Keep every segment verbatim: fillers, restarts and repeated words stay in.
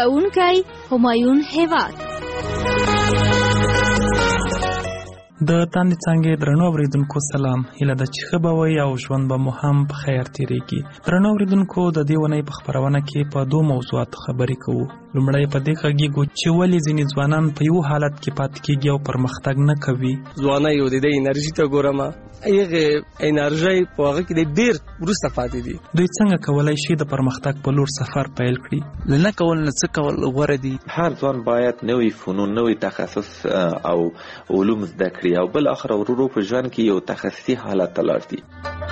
خپرونکی همایون هیواد. د تاندې څانګې درنو اوریدونکو سلام. هیله ده چې ښه به وئ او ژوند به مو هم په خیر تېرېږي. درنو اوریدونکو، د دې اونۍ په خپرونه کې په دوه موضوعاتو خبرې کوو. لومړی په دې غږیږو چې ولې ځینې ځوانان په یو حالت کې پاتې کېږي او پرمختګ نه کوي. ځوانۍ او د دې انرژي ته ګورم، هغه انرژي په هغه کې ډېر وروسته پاتې دي. دوی څنګه کولی شي د پرمختګ په لور سفر پیل کړي؟ له نه کول نه څه کول غوره دي. هر ځوان باید نوې فنون، نوې تخصص او علوم زده کړي او بل اخر ورو په ژوند کې یو تخصصي حالت ته لاړ شي.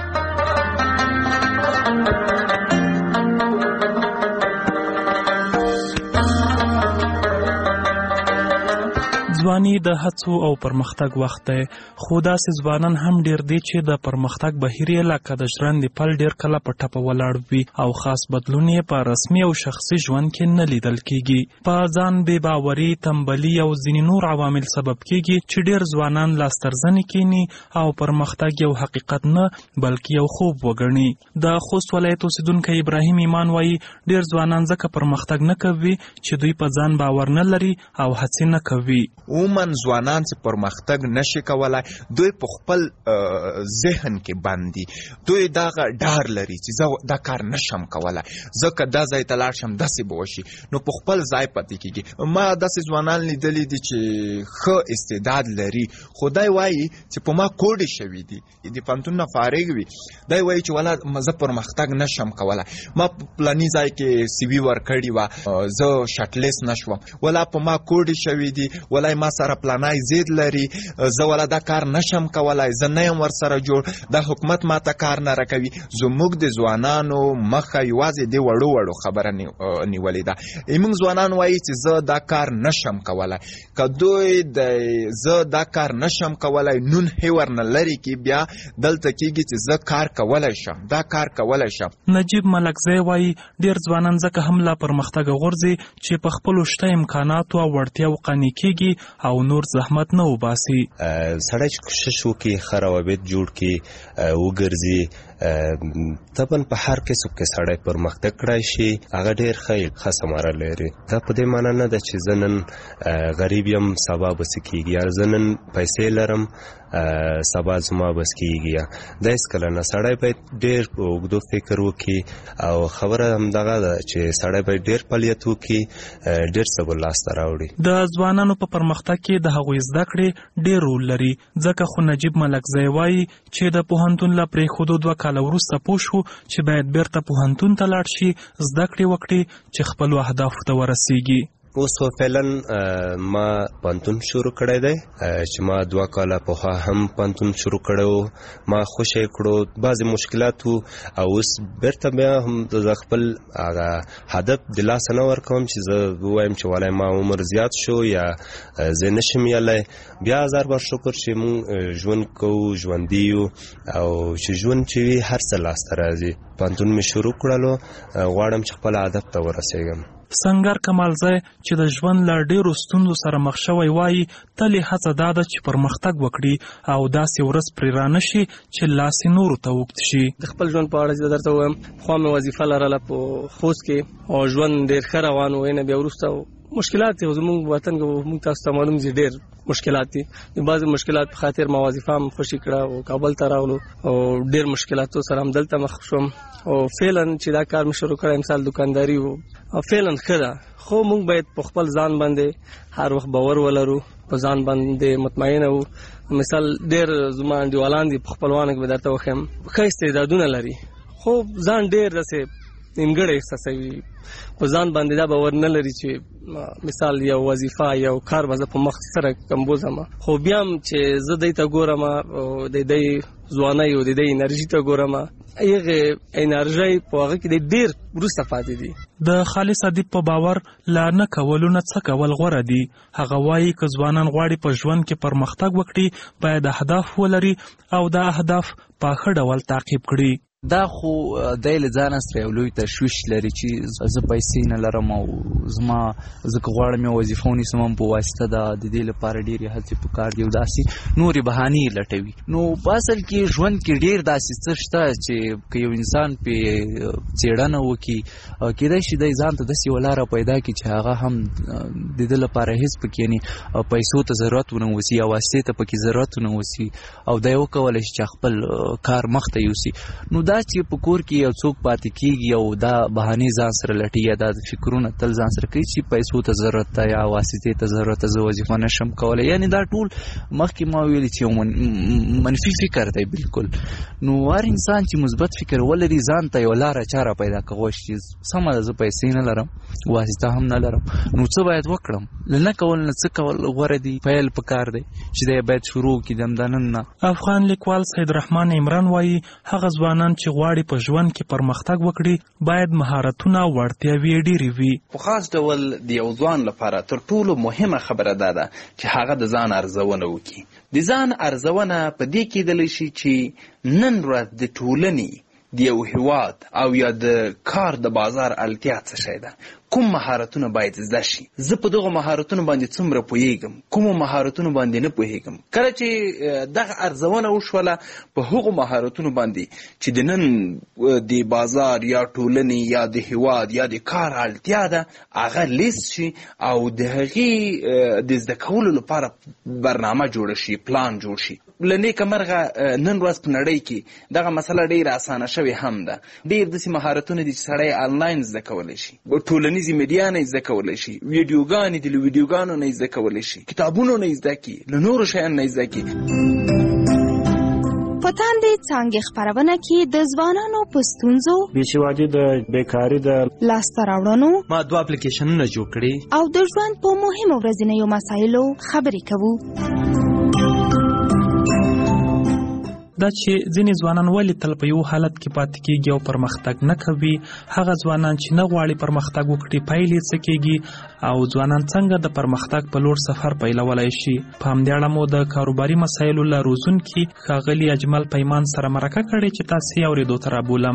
ځواني د هڅو او پرمختګ وخت دی، خو داسې ځوانان هم ډیر دي چې د پرمختګ بهیر یې لکه د ژرندې پل ډیر کله په ټپه ولاړ وي او خاص بدلون یې په رسمي او شخصي ژوند کې نه لیدل کیږي. په ځان بې باوري، تنبلي او ځینې نور عوامل سبب کیږي چې ډیر ځوانان لاسترزنې کینی او پرمختګ یو حقیقت نه بلکې یو خوب وګڼي. د خوست ولایت اوسیدونکی ابراهیم ایمان وایي ډیر ځوانان ځکه پرمختګ نه کوي چې دوی په ځان باور نه لري او هڅې نه کوي. عموماً ځوانان چې پرمختګ نشي کولای، دوی په خپل ذهن کې باندې دوی دا ډار لري چې زه دا کار نشم کولای، ځکه دا ځای ته لاړ شم داسې به وشي، نو په خپل ځای پاتې کېږي. ما داسې ځوانان لیدلي دي چې ښه استعداد لري، خو دی وایي چې په ما کوډې شوي دي، د پوهنتون نه فارغ وي، دی وایي چې ولا زه پرمختګ نشم کولای، ما په پلاني ځای کې سی وي ورکړې وه، زه شټلیست نشوم، ولا په ما کوډې شوي دي، ولا ما سره پلانای زید لري، زه ولا دا کار نشم کولای، زه نه یم ورسره جوړ، دا حکومت ما ته کار نه راکوي. زموږ د ځوانانو مخه یوازې د وړو وړو خبره نیولې ده. موږ ځوانان وایي چې زه دا کار نشم کولای، که دوی د زه دا کار نشم کولای نون هیور نه لري کې بیا دلته کېږي چې زه کار کولی شم، دا کار کولی شم. نجیب ملکزی وایي ډېر ځوانان ځکه هم لا پرمختګ غورځي چې په خپلو شته امکاناتو او وړتیاو قانع کېږي او نور زحمت نه وباسي. سړی چې کوشش وکړي، ښه روابط جوړ کړي، وګرځي، طبعا په هر کسب کې سړی پرمختګ کړی شي، هغه ډېر ښه ښه ثمره لري. دا په دې معنی نه ده چې زه نن غریب یم سبا به څه کېږي، یا زه نن پیسې لرم سبا زما بس کېږي. دا هېڅکله نه. سړی باید ډېر په اوږدو فکر وکړي او خبره همدغه ده چې سړی باید ډېر فعالیت وکړي، ډېر څه به لاسته راوړي. د ځوانانو په پرمختګ کې د هغوی زده کړې ډېر رول لري، ځکه خو نجیب ملکزی وایي چې د پوهنتون له پرېښودو دوه کاله وروسته پوه شو چې باید بیرته پوهنتون ته لاړ شي، زده کړې وکړي چې خپلو اهدافو ته ورسیږي. اوس فعلا ما پوهنتون شروع کړی دی چې ما دوه کاله پوهه هم پوهنتون شروع کړی و، ما خوشی کړو، بعضې مشکلات و او اوس بیرته بیا هم د خپل هغه هدف د لاسه نه ورکوم چې زه ووایم چې والای ما عمر زیات شو یا زه نشم یلی. بیا هزار بار شکر چې مونږ ژوند کوو، ژوندي یو او چې ژوند چې وي هر څه لاسته راځي. پوهنتون مې شروع کړلو، غواړم چې خپل هدف ته ورسېږم. سنگر کمالزی چې د ژوند له ډېرو ستونزو سره مخ شوی وایي تل یې هڅه دا ده چې پرمختګ وکړي او داسې ورځ پرې رانه شي چې لاس یې نورو ته اوږد شي. د خپل ژوند په اړه چې درته ووایم، پخوا مې وظیفه لرله په خوست کې او ژوند ډېر ښه روان و، نه بیا وروسته مشکلات دي. زموږ وطن کې موږ تاسو ته معلوم دي ډېر مشکلات دي. د بعضې مشکلات په خاطر ما وظیفه هم خوشي کړه او کابل ته راغلو او ډېر مشکلاتو سره هم دلته مخ شوم او فعلا چې دا کار مې شروع کړی مثال دکانداري و او فعلا ښه ده، خو موږ باید په خپل ځان باندې هر وخت باور ولرو، په ځان باندې مطمئنه وو. مثال ډېر زما انډیوالان دي په خپلوانو کې به درته وښیم ښه استعدادونه لري، خو ځان ډېر داسې نیمګړی احساسوي، په ځان باندې دا باور نه لري چې مثال یو وظیفه یو کار به زه په مخ سره کمبوزم. خو بیا هم چې زه دی ته ګورم او د دی ځوانۍ او د دی انرژي ته ګورم، هغه انرژي په هغه کې ډېر وروسته پاتې دي. د خالص ادیب په باور لا نه کولو نه څه کول غوره دي. هغه وایي که ځوانان غواړي په ژوند کې پرمختګ وکړي باید اهداف ولري او دا اهداف په ښه ډول تعقیب کړي. دا خو دی له ځانه سره یو لوی تشویش لري چې زه پیسې نه لرم او زما زه که غواړم یو وظیفه ونیسم هم په واسطه د د دې لپاره ډېرې هڅې پکار دي او داسې نورې بهانې یې لټوي. نو په اصل کې ژوند کې ډېر داسې څه شته چې که یو انسان پې څېړنه وکړي کېدای شي دی ځان ته داسې یوه لاره پیدا کړي چې هغه هم د ده لپاره هېڅ پکې یعنې پیسو ته ضرورت ونه اوسي یا واسطې ته پکې ضرورت ونه اوسي او دی وکولی شي چې خپل کار مخته یوسي. نو دا چې په کور کې یو څوک پاتې کېږي او دا بهانې ځان سره لټي یا دا فکرونه تل ځان سره کوي چې پیسو ته ضرورت ده یا واسطې ته ضرورت ده زه وظیفه نشم کولی، یعنې دا ټول مخکې ما ویلي چې یو منفي فکر دی بالکل. نو هر انسان چې مثبت فکر ولري ځان ته یو لاره چاره پیدا کولی شي سمه ده زه پیسې نه لرم واسطه هم نه لرم نو څه باید وکړم؟ له نه کول نه څه کول غوره دي، پیل پکار دی چې دی باید شروع کړي د همدا نن نه. افغان لیکوال سید رحمان عمران وایي هغه ځوانان چې غواړي په ژوند کې پرمختګ وکړي باید مهارتونه او وړتیاوې ډېرې وي. په خاص ډول د یو ځوان لپاره تر ټولو مهمه خبره دا ده چې هغه د ځان ارزونه وکړي. د ځان ارزونه په دې کېدلی شي چې نن ورځ د ټولنې د یو هیواد او یا د کار د بازار اړتیا څه شی ده، کوم مهارتونه باید زده شي، زه په دغه مهارتونو باندې څومره پوهیږم، کومو مهارتونو باندې نه پوهیږم. کله چې دغه ارزونه وشوله په هغو مهارتونو باندې چې د نن د بازار یا ټولنې یا د هیواد یا د کار اړتیا ده هغه لیست شي او د هغې د زده کولو لپاره برنامه جوړه شي، پلان جوړ شي. له نیکه مرغه نن ورځ په نړۍ کې دغه مسله ډېره اسانه شوې هم ده. ډېر داسې مهارتونه دي چې سړی آنلاین زده کولی شي، ټولنیزې میډیا نه یې زده کولی شي، ویډیوګانې دي له ویډیوګانو نه یې زده کولی شي، کتابونو نه یې زده کړي، له نورو شیانو نه یې زده کړي. په تاندې څانګې خپرونه کې د ځوانانو په ستونزو، بېسوادي د بیکاري د لاسته راوړنو ما دوه اپلیکیشنونه جوړ کړي او د ژوند په مهمو ورځنیو مسایلو خبرې کوو. دا چې ځینې ځوانان ولې تل په یو حالت کې پاتې کېږي او پرمختګ نه کوي، هغه ځوانان چې نه غواړي پرمختګ وکړي پایلې څه کېږي او ځوانان څنګه د پرمختګ په لور سفر پیلولی شي. په همدې اړه مو د کاروباري مسایلو له روزونکي ښاغلي اجمل پیمان سره مرکه کړې چې تاسې یې اورېدو ته رابولم.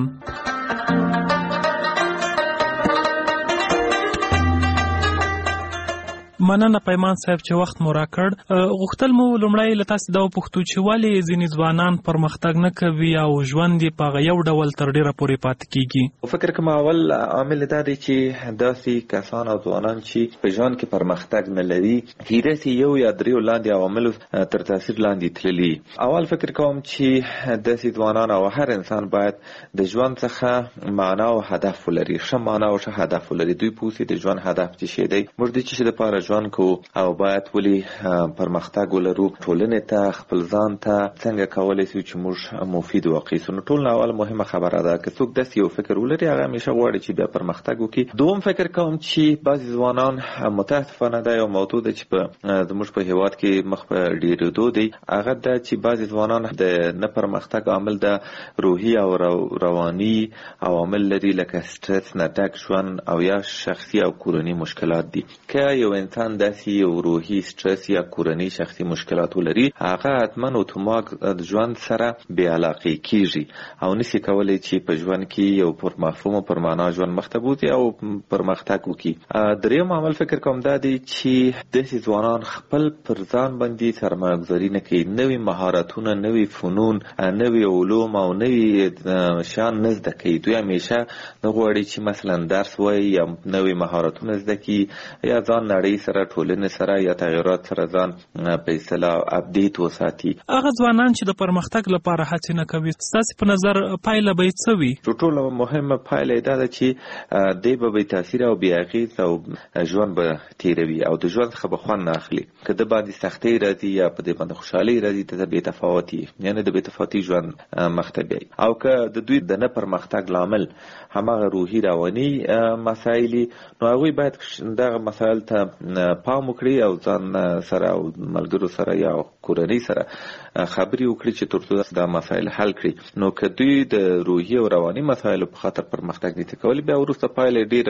مننه پیمان صاحب چې وخت مو راکړ. غوښتل مو لومړی له تاسې دا وپوښتو چې ولې ځینې ځوانان پرمختګ نه کوي او ژوند یې په هغه یو ډول تر ډېره پورې پاتې کېږي؟ فکر کوم اول عامل دا دی چې داسې کسان او ځوانان چې په ژوند کې پرمختګ نه لري کېدای یو یا دریو لاندې عواملو تر تاثیر لاندې تللي. اول فکر کوم چې داسې ځوانان او هر انسان باید د ژوند څخه معنا او هدف ولري، ښه معنا او ښه هدف ولري. دوی پوهېږي د ژوند هدف څه شی دی، موږ د څه شي دپاره ژوند کوو او باید ولې پرمختګ ولرو، ټولنې ته خپل ځان ته څنګه کولی شو چې موږ مفید واقع سو. نو ټول نه اول مهمه خبره ده که څوک داسې یو فکر ولري هغه همیشه غواړي چې بیا پرمختګ وکړي. دوم فکر کوم چې بعضې ځوانان متاسفانه دا یو موضوع ده چې په زموږ په هېواد کې مخ په ډېرېدو دی، هغه ده چې بعضې ځوانان د نه پرمختګ عامل د روحي او رواني عوامل لري لکه سټرس نه ډک ژوند او یا شخصي او کورني مشکلات دي. که یو انسان داسې یو روحي سټرس یا کورني شخصي مشکلات ولري هغه حتما اتومات د ژوند سره بې علاقې کېږي او نشي کولی چې په ژوند کې یو پر مفهوم او پر معنا ژوند مخته بوځي او پرمختګ وکړي. دریم عامل فکر کوم دا دی چې داسې ځوانان خپل پر ځان باندې سرمایه‌ګذاري نه کوي، نوي مهارتونه، نوي فنون، نوي علوم او نوي شیان نه زده کوي. دوی همیشه نه غواړي چې مثلا درس وایي یا نوي مهارتونه زده کړي یا ځان نړۍ سره ټولنې سره یا تغیرات سره ځان په اصطلاح اپډیټ وساتي. هغه ځوانان چې د پرمختګ لپاره هڅې نه کوي ستاسې په نظر پایله به یې څه وي؟ تر ټولو مهمه پایله یې دا ده چې دی به بې تاثیر او بې اغېز او ژوند به تېروي او د ژوند څخه به خوند نه اخلي. که د باندې سختۍ راځي یا په دې باندې خوشحالۍ راځي ته بې تفاوتي یعنې د بې تفاوتي ژوند مخته بیایي. او که د دوی د نه پرمختګ لامل هماغه روحي رواني مسایل نو هغوی باید دغه مسایل ته پام وکړي او ځان سره او ملګرو سره یا کورنۍ سره خبرې وکړي چې تر څو دا مسایل حل کړي. نو که دوی د روحي او رواني مسایلو په خاطر پرمختګ نشي کولی بیا وروسته پایله ډېره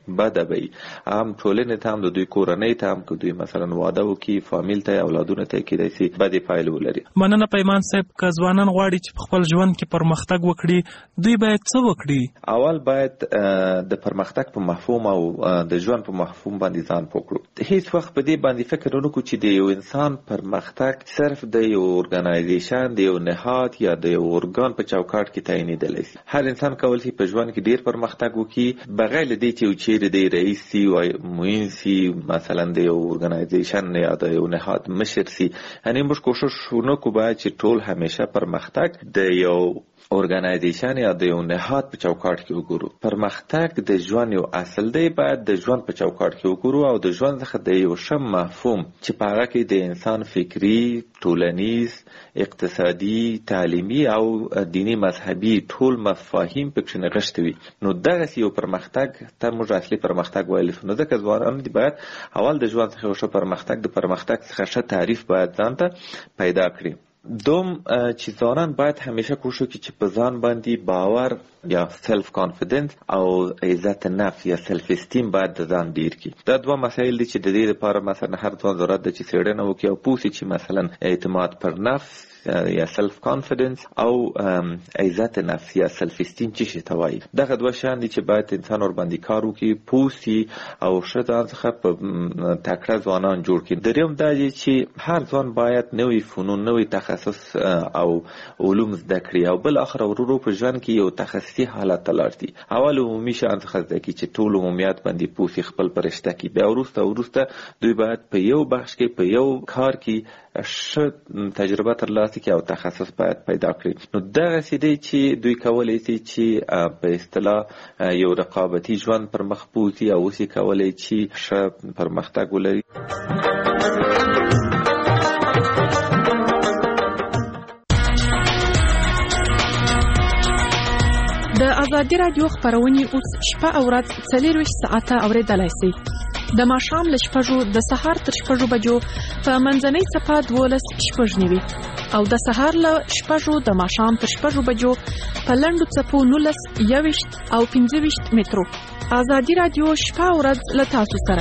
بده به هم ټولنې ته هم د دوی کورنۍ ته هم که دوی مثلا واده وکړي فامیل ته اولادونه ته کېدای شي بدې پایلې ولري. مننه پیمان صاحب. که ځوانان غواړي چې په خپل ژوند کې پرمختګ وکړي دوی باید څه وکړي؟ اول باید د پرمختګ په مفهوم او د ژوند په مفهوم باندې ځان پوه کړو. هیڅ وخت په دې باندې فکر ونه کړو چې د یو انسان پرمختګ صرف د یو ارګنایزیشن د یو نهاد یا د یو ارګان په چوکاټ کې تعینېدلی شي. هر انسان کولی شي په ژوند کې ډیر پرمختګ وکړي بغیر له دې چې یو چیرې د رئیس سي او معین سي مثلا د یو ارګنایزیشن یا د یو نهاد مشر سي. یعنې موږ کوشش ونکړو باید چې ټول همیشه پرمختګ د یو ارګنایزیشن یا د یو نهاد په چوکاټ کې وګورو. پرمختګ د ژوند یو اصل دی، باید د ژوند په چوکاټ کې وګورو او د ژوند څخه د یو ښه مفهوم چې په هغه کې د انسان فکری، ټولنیز، اقتصادي، تعلیمي او دینی مذهبي ټول مفاهیم پکې نغښتي وي، نو دغسې یو پرمختګ ته موږ اصلي پرمختګ ویلی شو. نو ځکه ځوانان دي باید اول د ژوند څخه یو ښه پرمختګ د پرمختګ څخه ښه تعریف باید ځان ته پیدا کړي. دوم چې ځوانان باید همیشه کوشش وکړي چې په ځان باندې باور یا سلف کانفیډنس او عزت نفس یا سلف استیم باید د ځان ډیر کړي. دا دوه مسایل دي چې د دې لپاره مثلا هر ځوان ضرورت ده چې څېړنه وکړي او پوه شي چې مثلا اعتماد پر نفس یا سلف کانفیډنس او عزت نفس یا سلف استیم چې شي ته وایي. دغه دوه شیان دي چې باید انسان ور باندې کار وکړي، پوه شي او ښه ځان څخه په تکړه ځوانان جوړ کړي. دریم دا دی چې هر ځوان باید نوي فنون، نوي تخصص او علوم زده کړي او بل اخر ورو په ژوند کې یو تخصصي حالت ته لاړ شي. اول عمومي شیان څخه زده کړي چې ټول عمومیات باندې پوه شي، خپل په رشته کې. بیا وروسته وروسته دوی باید په یو بخش کې په یو کار کې ښه تجربه ترلاسه کړي او تخصص باید پیدا کړي. نو دغسې دی چې دوی کولی شي چې په اصطلاح یو رقابتي ژوند پر مخ بوځي او اوس یې کولی چې ښه پرمختګ ولري. د ازادي راډیو خپرونې اوس شپه او ورځ څلېرویشت ساعته اورېدلی شئ. د ماښام له شپږو د سهار تر شپږو بجو په منځنۍ څپه دولس شپږ نوي او د سهار له شپږو د ماښام تر شپږو بجو په لنډو څپو نولس یوویشت او پنځه ویشت مترو. ازادي راډیو شپه او ورځ له تاسو سره.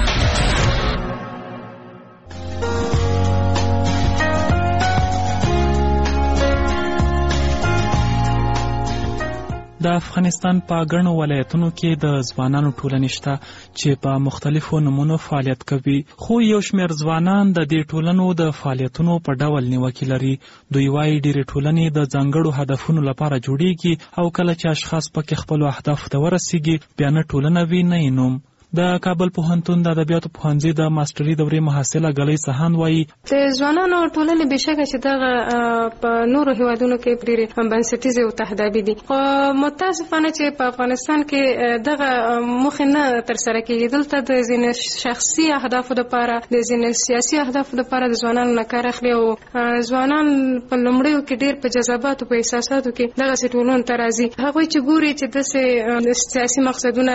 د افغانستان په ګڼو ولایتونو کې د ځوانانو ټولنې شته چې په مختلفو نمونو فعالیت کوي، خو یو شمېر ځوانان د دې ټولنو د فعالیتونو په ډول نیوکې لري. دوی وایي ډېرې ټولنې د ځانګړو هدفونو لپاره جوړیږي او کله چې اشخاص پکې خپلو اهدافو ته ورسیږي بیا نه ټولنه وي نه یې نوم. د کابل پوهنتون د ادبیاتو پوهنځي د ماستري دورې محصله ګلۍ سهان وایي د ځوانانو ټولنې بېشکه چې دغه په نورو هیوادونو کې ډېرې بنسټیزې او تهدابي دي، خو متاسفانه چې په افغانستان کې دغه موخې نه ترسره کېږي. دلته د ځینې شخصي اهدافو دپاره، د ځینې سیاسي اهدافو دپاره د ځوانانو نه کار اخلي او ځوانان په لومړیو کې ډېر په جذباتو په احساساتو کې دغسې ټولنو ته راځي. هغوی چې ګوري چې داسې سیاسي مقصدونه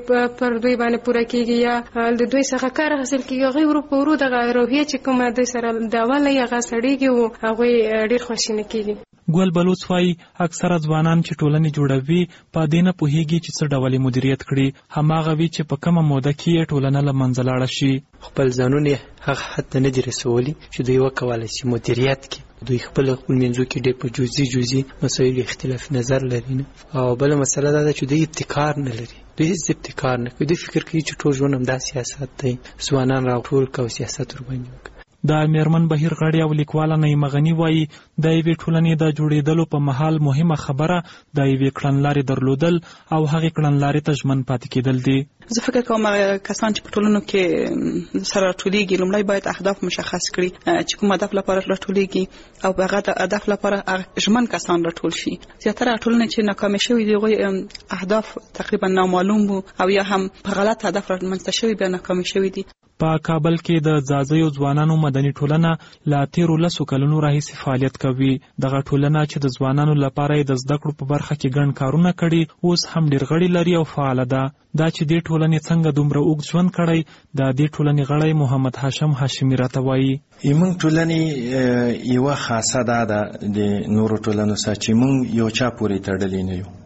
پر دوی باندې پوره کېږي یا د دوی څخه کار حاصل کېږي، هغوی ورو په ورو دغه روحیه چې کومه دوی سره د اوله یې هغه سړېږي او هغوی ډېر خواشینه کېږي. ګل بلوڅ وایي اکثره ځوانان چې ټولنې جوړوي په دې نه پوهېږي چې څه ډول یې مدیریت کړي، هماغه وي چې په کومه موده کې یې ټولنه له منځه لاړه شي. خپل ځانونه یې هغه حد ته نه دي رسولي چې دوی وکولی شي مدیریت کړي. دوی خپل خپل منځو کې ډېر په جزئي جزئي مسایلو اختلاف نظر لري نه. او بله مسله دا ده چې دوی ابتکار نه لري، دوی هیڅ ابتکار نه کوي. دوی فکر کوي چې ټول ژوند همدا سیاست دی، ځوانان راټول کړه او سیاست ورباندې وکړه. د میرمن بهیر غړی او لیکواله نعیمه غني وایي د یوې ټولنې د جوړېدلو په مهال مهمه خبره د یوې کړنلارې درلودل او هغې کړنلارې ته ژمن پاتې کېدل دي. زه فکر کوم کسان چې په ټولنو کې سره راټولېږي لومړی باید اهداف مشخص کړي چې کوم هدف لپاره راټولېږي او په هغه هدف لپاره ژمن کسان راټول شي. زیاتره ټولنې چې ناکامې شوي دي هغوی اهداف تقریبا نامعلوم وو او یا هم په غلط هدف رامنځته شوي بیا ناکامې شوي دي. په کابل کې د ځاځیو ځوانانو مدني ټولنه لا تیرو لسو کلونو راهیسې فعالیت کوي. دغه ټولنه چې د ځوانانو لپاره یې د زده کړو په برخه کې ګڼ کارونه کړي اوس هم ډېر غړي لري او فعاله ده. دا چې دې ټولنې څنګه دومره اوږد ژوند کړی د دې ټولنې غړی محمد هاشم هاشمي راته وایي موږ ټولنې یوه خاصه دا ده د نورو ټولنو سره چې موږ یو چا پورې تړلي نه یو.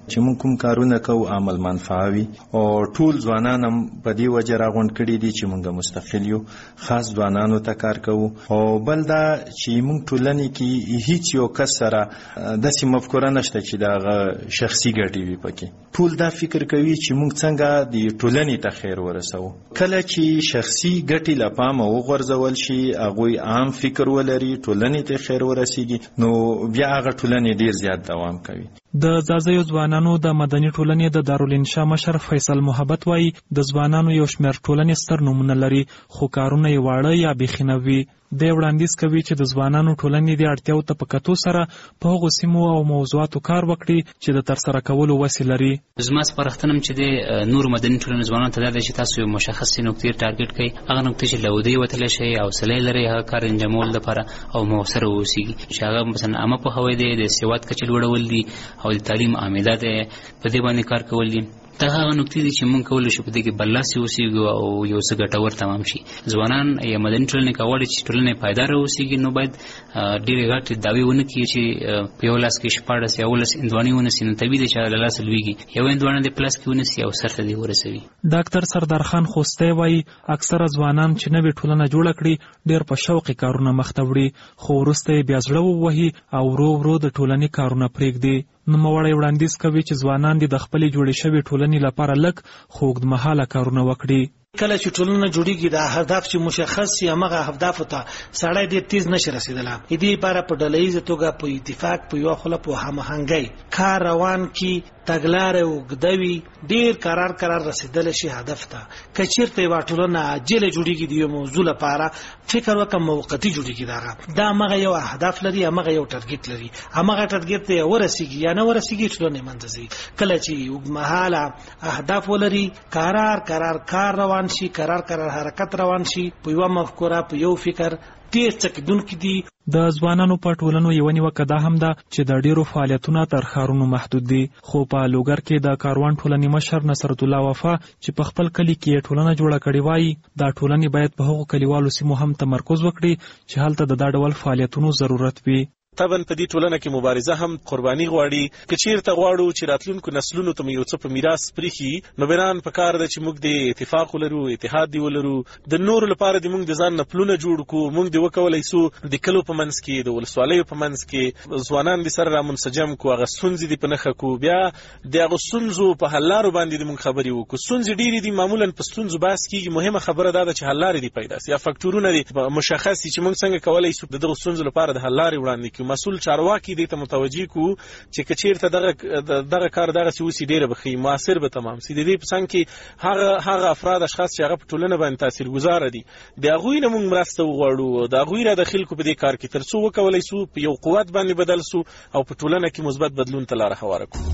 چې موږ کوم کارونه کوو عمل منفعه وي او ټول ځوانان هم په دې وجه راغونډ کړي دي چې موږ مستقل یو، خاص ځوانانو ته کار کوو. او بل دا چې موږ ټولنې کې هیڅ یو کس سره داسې مفکوره نشته چې دا شخصي ګټې وي پکې. ټول دا فکر کوي چې موږ څنګه د ټولنې ته خیر ورسوو. کله چې شخصي ګټې له پامه وغورځول شي، هغوی عام فکر ولري، ټولنې ته خیر ورسیږي، نو بیا هغه ټولنې ډیر زیات دوام کوي. د ځاځیو ځوانانو د مدني ټولنې د دارالانشا مشر فیصل محبت وایي د ځوانانو یو شمېر ټولنې ستر نومونه لري، خو کارونه یې واړه یا بیخي نه وي. دی وړاندیز کوي چې د ځوانانو ټولنې د اړتیاو ته په کتو سره په هغو سیمو او موضوعاتو کار وکړي چې د ترسره کولو وسې لري. زما سپارښتنه چې د نورو مدني ټولنو ځوانانو ته دا ده چې تاسو یو مشخص نقطې ټارګټ کړئ، هغه نقطې چې له ودې وتلی شئ، حوصله لرئ هغه کار انجامولو لپاره او مؤثره واوسیږي، چې هغه مثلا عامه پوهاوی دی، د سواد کچه لوړول دي او د تعلیم عامده دی، په دې باندې کار کول دي. دا هغه نقطې دي چې موږ کولی شو په دې کې برلاسي اوسېږو او یو څه ګټور تمام شي. ځوانان یا مدني ټولنې که غواړي چې ټولنه یې پایداره اوسېږي، نو باید ډېرې غټې دعوې ونه کړي چې په یو لاس کې شپاړس یا اوولس هندواڼې ونیسي، نو طبیعي دی چې هغه له لاسه لوېږي. یو هندواڼه دې په لاس کې ونیسي او سر ته دې ورسوي. ډاکټر سردار خان خوستی وایي اکثره ځوانان چې نوې ټولنه جوړه کړي ډېر په شوقې کارونه مخته وړي، خو وروسته یې بیا زړه ووهي او ورو ورو د ټولنې کارونه پرېږدي. نوموړی وړاندیز کوي چې ځوانان دې د خپلې جوړې شوې ټولنې لپاره لږ خو اوږدمهاله کارونه وکړي. کله چې ټولنه جوړیږي دا هدف چې مشخص شي، هغه اهدافو ته سړی ډېر تیز نشي رسیدلی. دې لپاره په ډلهییزه توګه په اتفاق په یوه خوله په هماهنګۍ کار روان کړي، تګلاره اوږده وي، ډېر قرار قرار رسیدلی شي هدف ته. که چېرته یوه ټولنه عاجله جوړیږي د یو موضوع لپاره، فکر وکړه موقتي جوړیږي، دغه دا همغه یو اهداف لري، همغه یو ټارګټ لري، همغه ټارګټ ته یې ورسیږي یا نه ورسیږي، ټولنه یې منځه ځي. کله چې اوږدمهاله اهداف ولري، قرار قرار کار روان شي، قرار قرار حرکت روان شي، په یوه مفکوره په یو فکر ډېر څه کېدونکي دي. د ځوانانو په ټولنو یوه نیوکه دا هم ده چې د ډېرو فعالیتونه تر ښارونو محدود دي. خو په لوګر کې د کاروان ټولنې مشر نصرت الله وفا چې په خپل کلي کې یې ټولنه جوړه کړې وایي دا ټولنې باید په هغو کلیوالو سیمو هم تمرکز وکړي چې هلته د دا ډول فعالیتونو ضرورت وي. طبعا په دې ټولنه کې مبارزه هم قرباني غواړي. که چیرته غواړو چې راتلونکو نسلونو ته یو څه په میراث پریښي، نو بران په کار ده چې موږ د اتفاق ولرو، اتحاد دی ولرو، د نورو لپاره د موږ د ځان نه پلونه جوړ کړو. موږ د وکولای سو د کلو په منځ کې، د ولسوالیو په منځ کې ځوانان د سره را منسجم کو، هغه ستونزې دي په نښه کو، بیا د هغو ستونزو په حل لارو باندې د موږ خبرې وکړو. ستونزې ډېرې دي، معمولا په ستونزو بحث کېږي، مهمه خبره دا ده چې حل لارې دي پیدا سي، یا فکټورونه دي مشخص دي چې موږ څنګه کولی سو د دغو ستونزو لپاره د حل لارې وړاندې کړو. مسؤل چارواکي کې دې ته متوجي کو چې کچیرته دغه دغه کار دغه سوسی ډیره بخي موثر به تمام سي. د دې په څنګه کې هغه هغه افراد اشخاص چې هغه په ټولنه باندې تاثیرګذار دي، د هغه نه موږ مرسته وغواړو، د هغه را داخل کو په دې کار کې ترڅو وکولای سو په یو قوت باندې بدل سو او په ټولنه کې مثبت بدلون ته لار هواره کړو.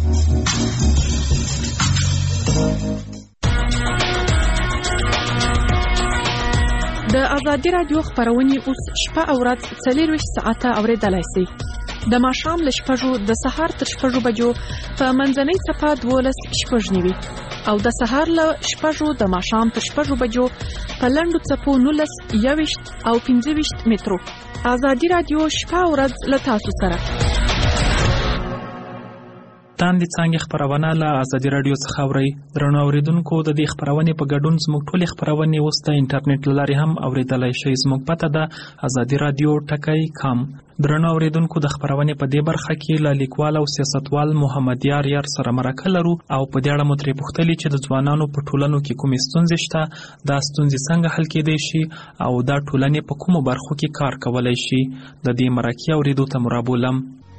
د ازادي رادیو خبرونه اوس شپه او ورځ څلور ساعته اوریدلای شئ. د ماښام له شپږو د سهار تر شپږو بجو په منځنۍ صفحه دولس شپږ نیوي او د سهار له شپږو د ماښام تر شپږو بجو په لنډو څپو نولس یوویشت او پنځه ویشت مترو. ازادي رادیو شپه او ورځ له تاسو سره. تاندې څانګې خبرونه له ازادي رادیو څخه اورئ. درنو اورېدونکو، د دې خبرونې په ګډون زموږ ټولې خبرونې اوس د انټرنیټ له لارې هم اورېدلی شئ. زموږ پته ده ازادي رادیو ټکی کام. درنو اورېدونکو، د خبرونې په دې برخه کې له لیکوال او سیاستوال محمد یار یار سره مرکه لرو او په دې اړه مو ترې پوښتلي چې د ځوانانو په ټولنو کې کومې ستونزې شته، دا ستونزې څنګه حل کېدای شي او دا ټولنې په کومو برخو کې کار کولی شي. د دې مرکې اورېدو ته مو رابولم.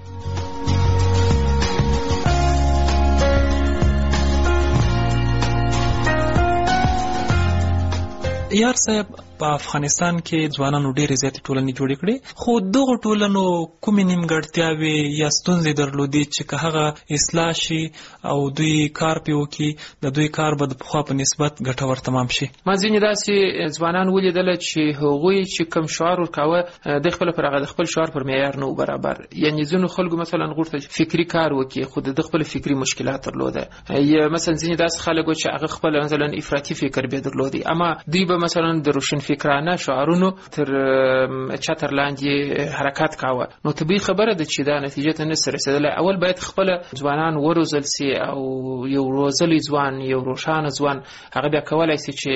یار صاحب، په افغانستان کې ځوانانو ډېرې زیاتې ټولنې جوړې کړې، خو دغو ټولنو کومې نیمګړتیاوې یا ستونزې درلودې چې که هغه اصلاح شي او دوی کار پرې وکړي، د دوی کار به د پخوا په نسبت ګټور تمام شي؟ ما ځینې داسې ځوانان ولیدله چې هغوی چې کوم شعار ورکاوه د خپل پر هغه د خپل شعار پر معیار نه و برابر. یعنې ځینو خلکو مثلا غوښتل فکري کار وکړي خو د خپل فکري مشکلات درلوده، یا مثلا ځینې داسې خلک چې هغه خپل مثلا افراطي فکر به درلودي، اما دوی به مثلا د روشن فکرانه شعارونو تر چتر لاندې حرکت کاوه. نو طبیعي خبره ده چې دا نتیجه ته نسي رسیدلی. اول باید خپل ځوانان وروزل سي او یو روزلی ځوان یو روښانه ځوان هغه بیا کولای شي چې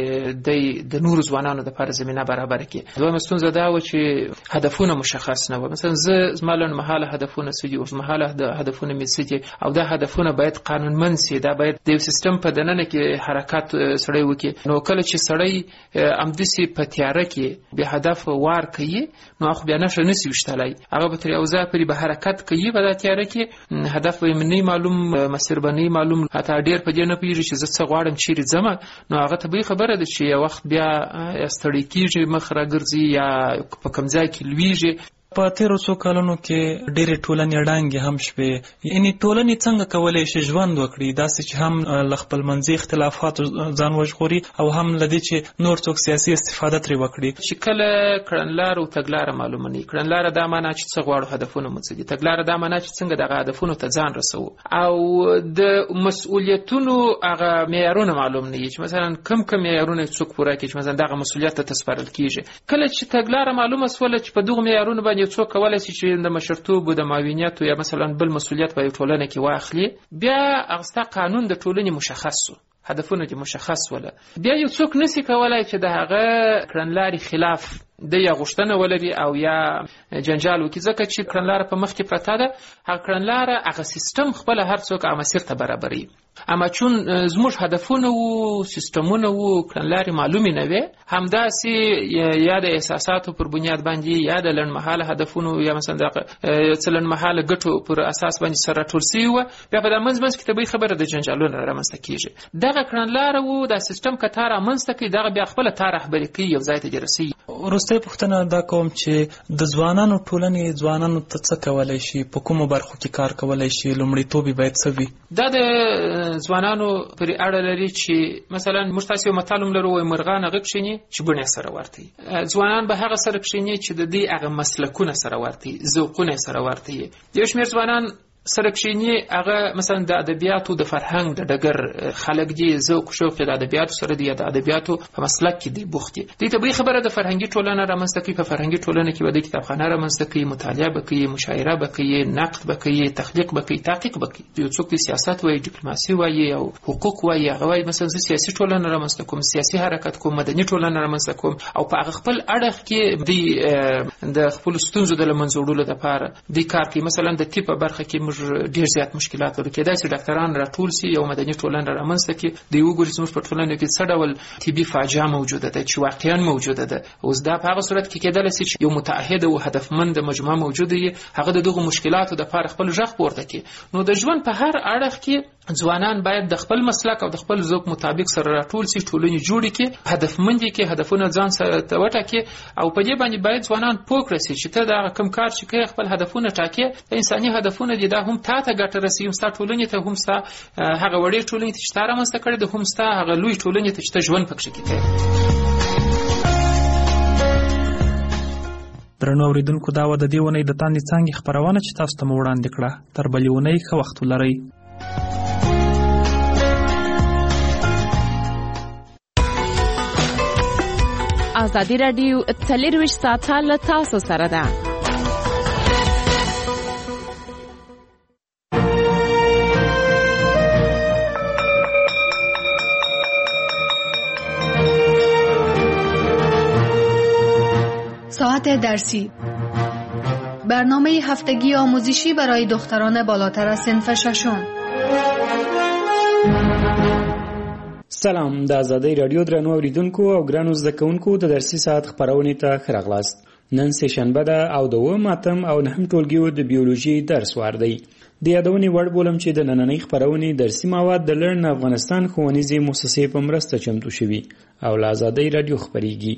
د نورو ځوانانو لپاره زمینه برابر کړي. دویمه ستونزه دا و چې هدفونه مشخص نه و. مثلا زه زما لنډمهاله هدفونه څه دي، اوږدمهاله هدفونه مې څه دي، او دا هدفونه باید قانونمند شي، دا باید د یو سیستم په دننه کې حرکت سړی وکړي. نو کله چې سړی همداسې په تیاره کې بې هدف وار کوي نو هغه بیا نښه نشي ویشتلی، هغه به تر یو ځایه پورې به حرکت کوي په دا تیاره کې، هدف به یې نه معلوم، مسیر به نه معلوم، حتی ډېر په دې نه پوهېږي چې زه څه غواړم چیرې ځمه. نو هغه طبیعي خبره ده چې یو وخت بیا یا ستړی کېږي، مخ راګرځي، یا په کوم ځای کې لویږي. په تیرو څو کلونو کې ډېرې ټولنې ړنګې هم شوې. یعنې ټولنې څنګه کولی شي ژوند وکړي داسې چې هم له خپلمنځي اختلافاتو ځان وژغوري او هم له دې چې نور څوک سیاسي استفاده ترې وکړي. چې کله کړنلاره او تګلاره معلومه نه وي، کړنلاره دا معنا چې څه غواړو، هدفونه مو څه دي، تګلاره دا معنا چې څنګه دغه هدفونو ته ځان رسوو، او د مسؤلیتونو هغه معیارونه معلوم نه وي چې مثلا کم کم معیارونه څوک پوره کړي چې مثلا دغه مسؤلیت ته تسپارل کېږي. کله چې تګلاره معلومه شوله چې په دغو معیارونو باندې څوک کولای شي چې د مشرتوب د معاونیت یا مثلا بل مسؤلیت په ټولنه کې واخلي، بیا هغه قانون د ټولنې مشخص شو، هدفونه دې مشخص وله، بیا یو څوک نسی کولای چې د هغه کړنلارې خلاف د یا غوښتنه ولري او یا جنجال وکړي، ځکه چې کړنلاره په مخ کې پرته ده. هغه کړنلاره هغه سیستم خپله هر څوک هغه مسیر ته برابروي. اما چون زموږ هدفونه وو، سیستمونه وو، کړنلارې معلومې نه وې، همداسې یا د احساساتو پر بنیاد باندې یا د لنډمهاله هدفونو یا مثلا د څه لنډمهاله ګټو پر اساس باندې سره راټول سوي وه، بیا په دا منځ منځ کې طبیعي خبره د جنجالونه رامنځته کېږي. دغه کړنلاره وو، دا سیستم که تا رامنځته کوي، دغه بیا خپله تا رهبري کوي، یو ځای ته دې رسوي. وروستۍ پوښتنه دا کوم چې د ځوانانو ټولنې ځوانانو ته څه کولی شي، په کومو برخو کې کار کولی شي، لومړیتوب یې باید څه وي؟ دا د ځوانانو پرې اړه لري چې مثلا موږ تاسې یو متل هم لرو، وایي مرغان هغه کښېني چې بڼې سره ورته وي. ځوانان به هغه سره کښېني چې د دې هغه مسلکونه سره ورته وي، ذوقونه یې سره ورته وي. یو شمېر ځوانان سره کښېني هغه مثلا د ادبیاتو د فرهنګ د ډګر خلک دي، ذوق شوق د ادبیاتو سره دی، د ادبیاتو په مسلک کې دی بوخت دي. دوی طبیعي خبره د فرهنګي ټولنه رامنځته کوي، په فرهنګي ټولنه کې به د کتابخانه رامنځته کوي، مطالعه به کوي، مشاعره به کوي، نقد به کوي، تخلیق به کوي، تحقیق به کوي. یو څوک سیاست وایي، ډیپلوماسي وایي او حقوق وایي، هغه وایي مثلا زه سیاسي ټولنه رامنځته کوم، سیاسي حرکت کوم، مدني ټولنه رامنځته کوم، او په هغه خپل اړخ کې دوی د خپلو ستونزو د له منځه وړلو لپاره دوی کار کوي. مثلا د طب په برخه کې موږ ډېر زیات مشکلات ورو کېدای چې ډاکټران راټول سي، یو مدني ټولنه رامنځته کړي، دوی وګوري چې زموږ په ټولنه کې څه ډول طبي فاجعه موجوده ده چې واقعا موجوده ده. اوس دا په هغه صورت کې کېدلی شي چې یو متعهده او هدفمند مجموعه موجوده وي، هغه د دغو مشکلاتو دپاره خپل غږ پورته کړي. نو د ژوند په هر اړخ کې ځوانان باید د خپل مسلک او د خپل ذوق مطابق سره راټول سي، ټولنې جوړې کړي، هدفمند یې کړي، هدفونه ځان سره وټاکي، او په دې باندې باید ځوانان پوه کړي چې ته دا کوم کار چې کوې خپل هدفونه ټاکې، انساني هدفونه دي، دا هم تا ته ګټه رسوي، هم ستا ټولنې ته، هم ستا هغه وړې ټولنې ته چې تا رامنځته کړې ده، هم ستا هغه لوی ټولنې ته چې ته ژوند پکښې کوې. درنو اورېدونکو، دا وه د دې اونۍ د تاندې څانګې خپرونه چې تاسو ته مو وړاندې کړه. تر بلې اونۍ ښه وخت ولرئ. ازادي راډیو څلېرویشت ساعته له تاسو سره ده. ساعت درسی، برنامه هفتگی آموزشی برای دختران بالاتر از صنف ششم. سلام، د آزادۍ راډیو درنو اوریدونکو او ګرانو زده کوونکو د درسي ساعت خپرونې ته ښه راغلاست. نن سه شنبه ده او د اووم، اتم او نهم ټولګیو د بیولوژي درس وار دی. د یادونې وړ بولم چې د نننۍ خپرونې درسي مواد د لرن افغانستان ښوونیزې مؤسسې په مرسته چمتو شوي او له آزادۍ راډیو خپریږي.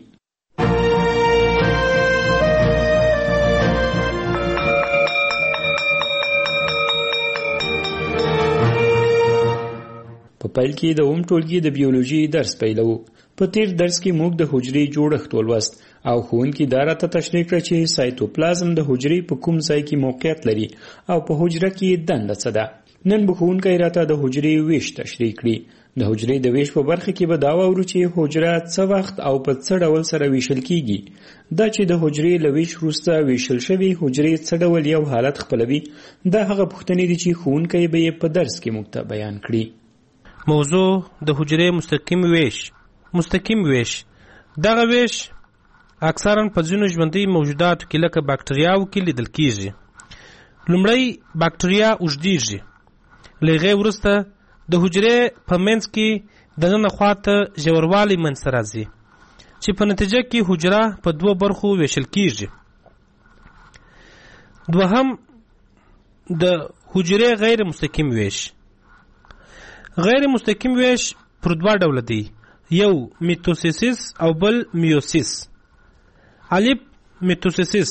په پیل کې د اووم ټولګي د بیولوژي درس پیلو. په تیر درس کې موږ د حجرې جوړښت ولوست او ښوونکي دا راته تشریح کړه چې سایتوپلازم د حجرې په کوم ځای کې موقعیت لري او په حجره کې دنده څه ده. نن به ښوونکی راته د حجرې ویش تشریح کړي. د حجرې د ویش په برخه کې به دا واورو چې حجره څه وخت او په څه ډول سره ویشل کیږي. دا چې د حجرې له ویش وروسته ویشل شوي حجرې څه ډول یو حالت خپلوي، دا هغه پوښتنې دي چې ښوونکی به یې په درس کې موږ ته بیان کړي. موضوع د حجرې مستقیم ویش. مستقیم ویش دغه ویش اکثرا په ځینو ژوندي موجوداتو کې لکه باکتریاو کې لیدل کیږي. لومړی باکتریا اوږدیږي، له هغې وروسته د حجرې په منځ کې دننه خواته ژوروالی منځته راځي چې په نتیجه کې حجره په دوه برخو ویشل کیږي. دوهم د حجرې غیر مستقیم ویش. غیر مستقیم ویش پر دوه ډوله دی، یو میتوسیس او بل میوسیس. الف میتوسیس.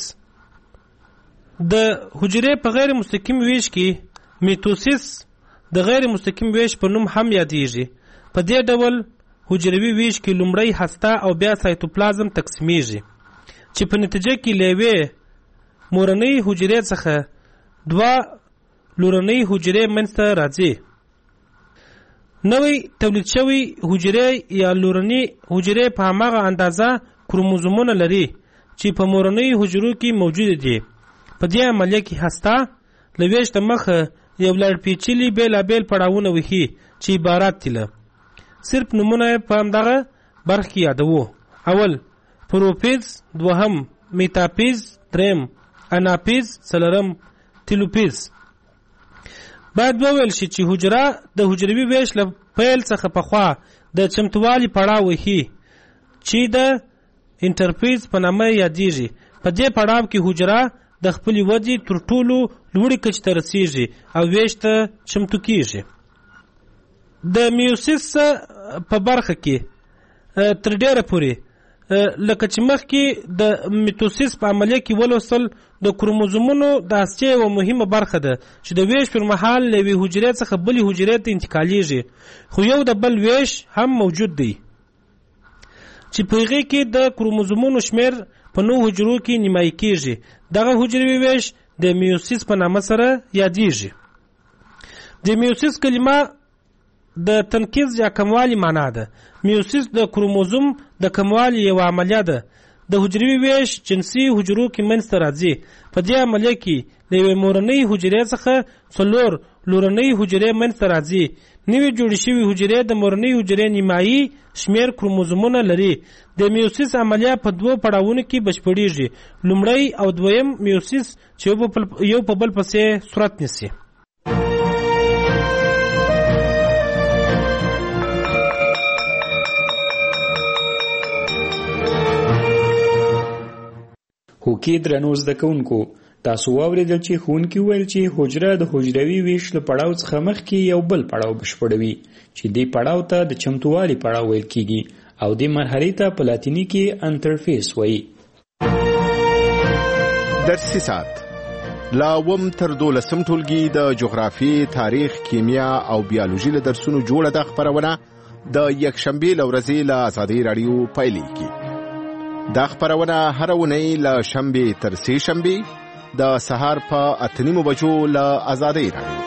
د حجرې په غیر مستقیم ویش کې میتوسیس د غیر مستقیم ویش په نوم هم یادیږي. په دې ډول حجروي ویش کې لومړی هسته او بیا سایتوپلازم تقسیمیږي چې په نتیجه کې له یوې مورنۍ حجرې څخه دوه لورنۍ حجرې منځته راځي. نوی تولید شوی حجرې یا لورنۍ حجرې په هماغه اندازه کروموزومونه لري چې په مورنۍ حجرو کې موجود دي. په دې عملیه کې هسته له ویش د مخه یو لړ پیچلي بېلابېل پړاوونه وهي چې عبارت دي له صرف نومونه په همدغه برخه کې یادوو. اول پروفیز، دوهم میتاپیز، دریم اناپیز، څلورم تیلوپیز. باید وویل شي چې حجره د حجروي ویش له پیل څخه پخوا د چمتووالي پړاو وهي چې د انټرفیز په نامه یادیږي. په دې پړاو کې حجره د خپلې ودې تر ټولو لوړې کچې ته رسیږي او ویش ته چمتو کیږي. د میوسیس په برخه کې تر ډیره پورې لکه چې مخکې د میتوسیس په عملیه کې ولوستل د کروموزومونو د هستې یوه مهمه برخه ده چې د ویش پر مهال له یوې حجرې څخه بلې حجرې ته انتقالیږي، خو یو د بل ویش هم موجود دی چې په هغې کې د کروموزومونو شمیر په نو حجرو کې نیمایي کیږي. دغه حجروي ویش د میوسیس په نامه سره یادیږي. د میوسیس کلمه د تنقیز یا کموالي معنا ده. میوسیس د کروموزوم د کموالي یوه عملیه ده. د حجروي ویش جنسي حجرو کې منځته راځي. په دې عملیه کې د یوې مورنۍ حجرې څخه څلور لورنۍ حجرې منځته راځي. نوې جوړې شوې حجرې د مورنۍ حجرې نیمایي شمیر کروموزومونه لري. د میوسیس عملیه په دوو پړاوونو کې بشپړیږي، لومړی او دویم میوسیس چې یو په بل پسې صورت نیسي. هوکې درنو زده کوونکو، تاسو واورېدل چې ښوونکي وویل چې حجره د حجروي ویش له پړاو څخه مخکې یو بل پړاو بشپړوي چې دې پړاو ته د چمتووالي پړاو ویل کیږي او دې مرحلې ته په لاتیني کې انټرفیس وایي. درسي ساعت لا اووم تر دولسم ټولګي د جغرافي، تاریخ، کیمیا او بیولوژي له درسونو جوړه ده خپرونه د یکشنبې له ورځې له ازادۍ راډیو پیلېږي. دا خپرونه هره اونۍ له شنبې تر سې شنبې د سهار په اته نیمو بجو له ازادۍ راډیو.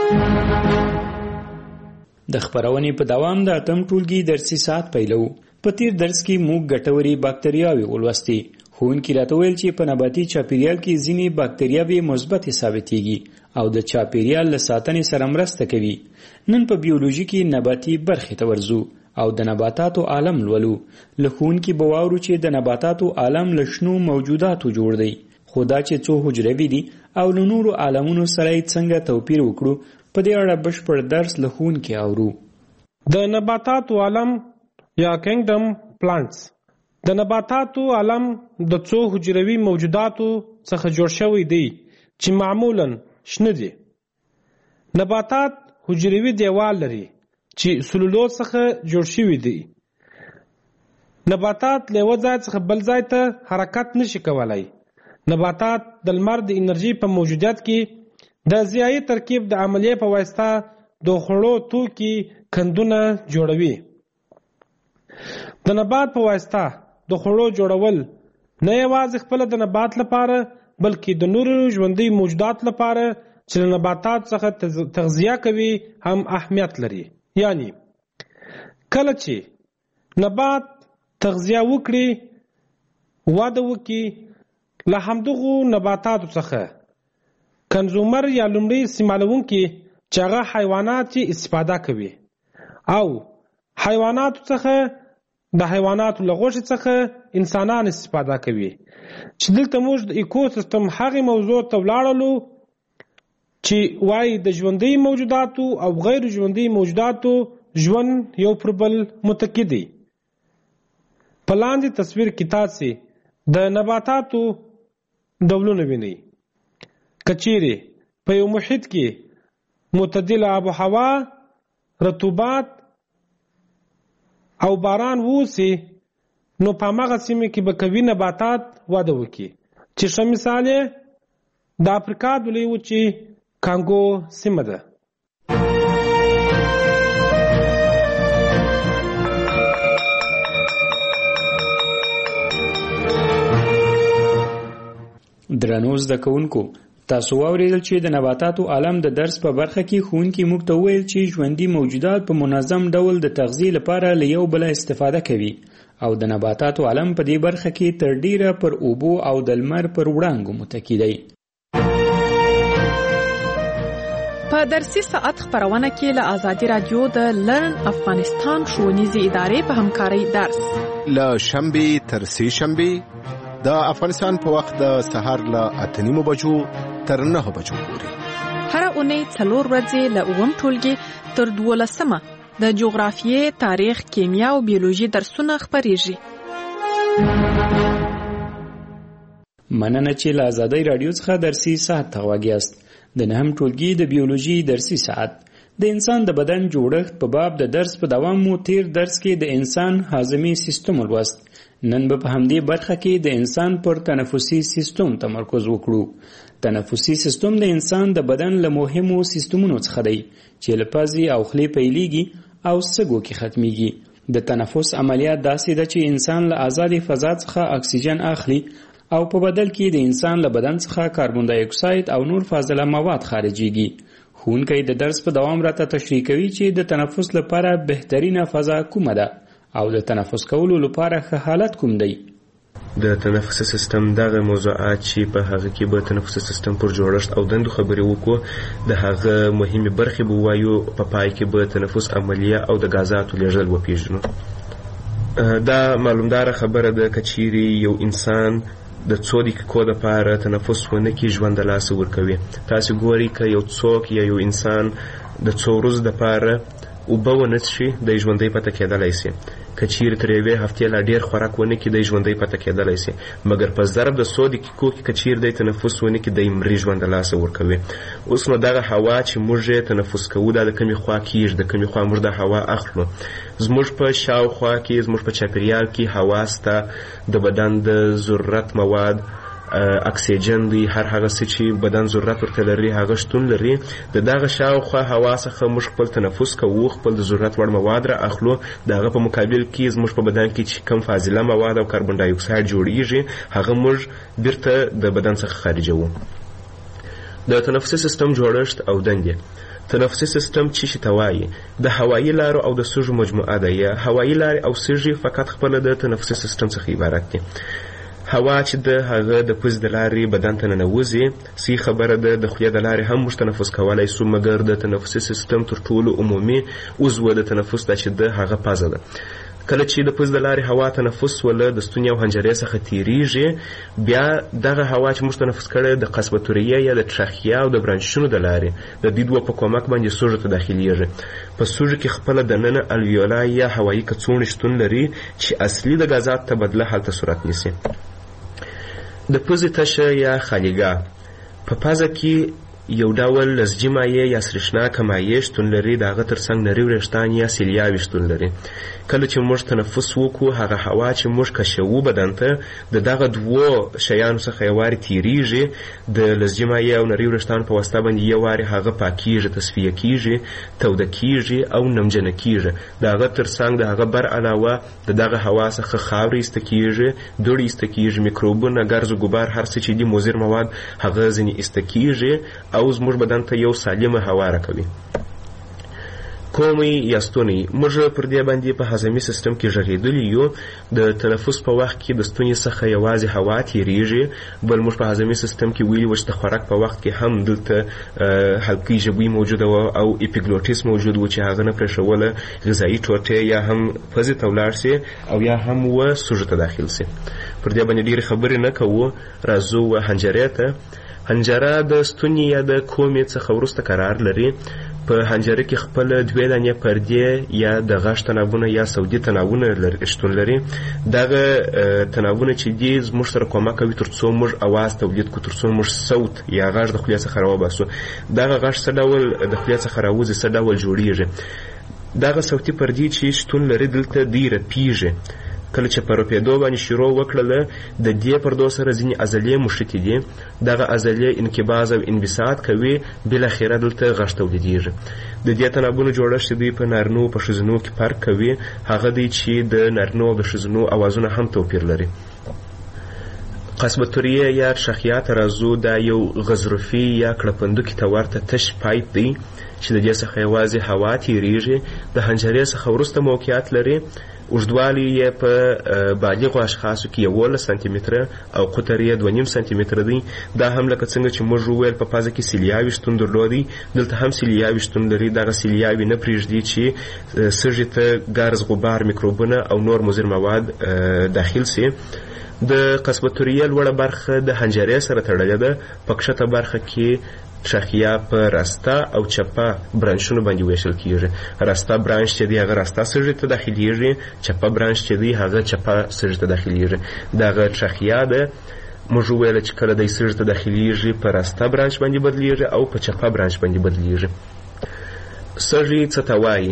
د خپرونې په دوام د اتم ټولګي درسي ساعت پیلو. په تیر درس کې موږ ګټورې باکتریاوې ولوستې. ښوونکي راته ویل چې په نباتي چاپیریال کې ځینې باکتریاوې مثبتې ثابتېږي او د چاپیریال له ساتنې سره مرسته کوي. نن په بیولوژي کې نباتي برخې ته ورځو او د نباتاتو عالم لولو. له ښوونکي به واورو چې د نباتاتو عالم له شنو موجوداتو جوړ دی، خو دا چې څو حجروي دي او له نورو عالمونو سره یې څنګه توپیر وکړو، په دې اړه بشپړ درس له ښوونکي اورو. د نباتاتو عالم یا کینګډم پلانټس. د نباتاتو عالم د څو حجروي موجوداتو څخه جوړ شوی دی چې معمولاً شنه دي. نباتات حجروي دیوال لري چې سلولوز څخه جوړ شوی دی. نباتات له یو ځای څخه بل ځای ته حرکت نشي کولای. نباتات د لمر د انرژي په موجودیت کې د ضیایي ترکیب د عملیې په واسطه د خوړو توکي کندونه جوړوي. د نبات په واسطه د خوړو جوړول نه یوازې خپل د نبات لپاره بلکې د نورو ژوندي موجودات لپاره چې له نباتات څخه تغذیه کوي هم اهمیت لري. یعنی کله چې نبات تغذیه وکړي، وده وکړي، له همدغو نباتاتو څخه کنزومر یا لومړی استعمالونکي چې هغه حیوانات چې استفاده کوي او حیواناتو څخه د حیواناتو له غوښې څخه انسانان استفاده کوي. چې دلته موږ د ایکوسیستم هغې موضوع ته ولاړلو چې وایي د ژوندي موجوداتو او غیر ژوندي موجوداتو ژوند یو پر بل متکی دی. په لاندې تصویر کې تاسې د نباتاتو ډولونه وینئ. که چیرې په یو محیط کې معتدله آب و هوا، رطوبت او باران ووسي، نو په هماغه سیمه کې به قوي نباتات وده وکړي. چې ښه مثال یې د افریقا د لویې وچې کانګو سیمه ده. درنو زده کوونکو، تاسو واورېدل چې د نباتاتو عالم د درس په برخه کې ښوونکي موږ ته وویل چې ژوندي موجودات په منظم ډول د تغذیې لپاره له یو بله استفاده کوي او د نباتاتو عالم په دې برخه کې تر ډیره پر اوبو او د لمر پر وړانګو متکی دی. په درسي ساعت خپرونه کې له ازادي رادیو د لرن افغانستان ښوونیزې ادارې په همکارۍ درس له شنبې تر سې شنبې د افغانستان په وخت د سهار له اته نیمو بجو تر نهه بجو پورې. هره اونۍ څلور ورځې له اووم ټولګي تر دولسمه د جغرافیې، تاریخ، کیمیا او بیولوژي درسونه خپریږي. مننه چې له ازادي رادیو څخه درسي ساعت ته غوږ یاست. د نهم ټولګي د بیولوژي درسي ساعت د انسان د بدن جوړښت په باب د درس په دوام مو تیر درس کې د انسان هاضمي سیستم ولوست. نن به په همدې برخه کې د انسان پر تنفسي سیستم تمرکز وکړو. تنفسي سیستم د انسان د بدن له مهمو سیستمونو څخه دی چې له پزې او خولې پیلېږي او سږو کې ختمیږي. د تنفس عملیات داسې ده چې انسان له آزادې فضا څخه اکسیجن اخلي او په بدل کې د انسان له بدن څخه کاربن دای اکساید او نور فاضله مواد خارجيږي. ښوونکی د درس په دوام راته تشریح کوي چې د تنفس لپاره بهترینه فضا کومه ده او د تنفس کولو لپاره ښه حالت کوم دی. د تنفسي سیستم دغه موضوعات چې په هغه کې به تنفسي سیستم پر جوړښت او دندو خبرې وکړو، د هغه مهمې برخې به وایو، په پای کې به تنفس عملیه او د غازاتو لیږدول وپېژنو. دا معلومداره خبره ده که چیرې یو انسان د څو دقیقو دپاره تنفس ونه کړي، ژوند د لاسه ورکوي. تاسې ګورئ که یو څوک یا یو انسان د څو ورځو دپاره اوبه ونه څښي، دی ژوندی پته کېدلی سي. که چیرې تر یوې هفتې لا ډېر خوراک ونه کړي، دی ژوندی پته کېدلی سي. مګر په ضرب د څو دقیقو کې که چیرې دی تنفس ونه کړي، دی مري، ژوند د لاسه ورکوي. اوس نو دغه هوا چې موږ یې تنفس کوو، دا د کومې خوا کېږي، د کومې خوا موږ د هوا اخلو. زموږ په شاوخوا کې، زموږ په چاپېریال کې هوا سته، د بدن د ضرورت مواد، اکسیجن دی، هر هغه څه چې بدن ضرورت ورته لري هغه شتون لري. د دغه شاوخوا هوا څخه موږ خپل تنفس کوو، خپل د ضرورت وړ مواد را اخلو. د هغه په مقابل کې زموږ په بدن کې چې کم فاضله مواد او کاربن ډای اکساید جوړیږي، هغه موږ بیرته د بدن څخه خارجوو. د تنفسي سیستم جوړښت او دندې. تنفسي سیستم چې شي ته وایي د هوایي لارو او د سږو مجموعه ده. یا هوایي لارې او سږي فقط خپله د تنفسي سیستم څخه عبارت دي. هوا چې د هغه د پوزې د لارې بدن ته ننوځي، صحیح خبره ده د خولې د لارې هم موږ تنفس کولی سو، مګر د تنفسي سیستم تر ټولو عمومي عضو د تنفس ده چې د هغه پزه ده. کله چې د پوزې د لارې هوا تنفس وله د ستوني او حنجرې څخه تیریږي، بیا دغه هوا چې موږ تنفس کړی د قصبتوریه یا د ټرخیه او د برانشونو د لارې د دې دوه په کومک باندې سږو ته داخلیږي. په سږو کې خپله دننه الویولا یا هوایي کڅوړې شتون لري چې اصلي د غازات تبدله هلته صورت نیسي. د پوزې تشه یا خالیګاه. په پزه کې یو ډول لزجي مایع یا سرېښناکه مایع شتون لري، د هغه تر څنګ نري وریښتان یا سیلیاوې شتون لري. کله چې موږ تنفس وکړو، هغه هوا چې موږ کشوو بدن ته، د دغه دوو شیانو څخه یو وارې تیریږي، د لزجي مایع او نري وریښتانو په واسطه باندې یو وارې هغه پاکیږي، تصفیه کیږي، توده کیږي او نمجنه کیږي. د هغه تر څنګ د هغه بر علاوه د دغه هوا څخه خاورې ایسته کیږي، دوړې ایسته کیږي، میکروبونه، ګرز و ګبار، هر څه چې دي مضر مواد، هغه ځینې ایسته کیږي او زموږ بدن ته یو سالمه هوا راکوي. کومي یا ستونی موږ پر دې باندې په هضمي سیستم کې غږېدلي یو. د تنفس په وخت کې د ستوني څخه یوازې هوا تیریږي، بل موږ په هضمي سیستم کې ویلي وو چې د خوراک په وخت کې هم دلته حلقې ژبوي موجوده وه او اپیګلوټیس موجود و چې هغه نه پرېښوله غذایي ټوټې یا هم پزې ته ولاړ سي او یا هم و سوژو ته داخل سي. پر دې باندې ډېرې خبرې نه کوو، راځو و حنجرې ته. حنجره د ستوني یا د کومې څخه وروسته قرار لري. په حنجره کې خپل دوې دانې پردې یا د غږ تناوونه یا صوتي تناوونه شتون لري. دغه تناوونه چې دي زموږ سره کومک کوي تر څو موږ اواز تولید کړو، تر څو موږ صوت یا غږ د خولې څخه راوباسو. دغه غږ څه ډول د خولې څخه راوځي، څه ډول جوړیږي. دغه صوتي پردې چې شتون لري دلته دوی رپیږي. کله چې په رپېدو باندې شروع وکړله د دې پردو سره ځینې عضلې مښتې دي. دغه عضلې انقباض او انبساط کوي، بالاخره دلته غږ تولیدېږي. د دې تنابونو جوړښت دوی په نارینو په ښځینو کې فرق کوي. هغه دی چې د نارینو او د ښځینو اوازونه هم توپیر لري. قصبتوریه یا شخیات رازو دا یو غضروفي یا کړپندوکي ته ورته تش پایپ دی چې د دې څخه یوازې هوا تیریږي. د حنجرې څخه وروسته موقعیت لري. اوږدوالی یې په بالغو اشخاصو کې یولس سانتي متره او قطر یې دوه نیم سانتي متره دی. دا هم لکه څنګه چې موږ وویل په پازه کې سیلیاوي شتون درلودی، دلته هم سیلیاوي شتون لري. دغه سیلیاوي نه پرېږدي چې سږي ته ګرز، غبار، میکروبونه او نور مضر مواد داخل سي. د قصبتوریه لوړه برخه د حنجرې سره تړلې ده. په کښته برخه کې شاخیه په راسته او چپه برانشونو باندې ویشل کیږي. راسته برانش چې دی هغه راسته سږي ته داخليږي، چپه برانش چې دی هغه چپه سږي ته داخليږي. دغه شاخیه ده موږ ویل چې کله د سږي ته داخليږي په راسته برانش باندې بدلیږي او په چپه برانش باندې بدلیږي. سږي څه ته وایي؟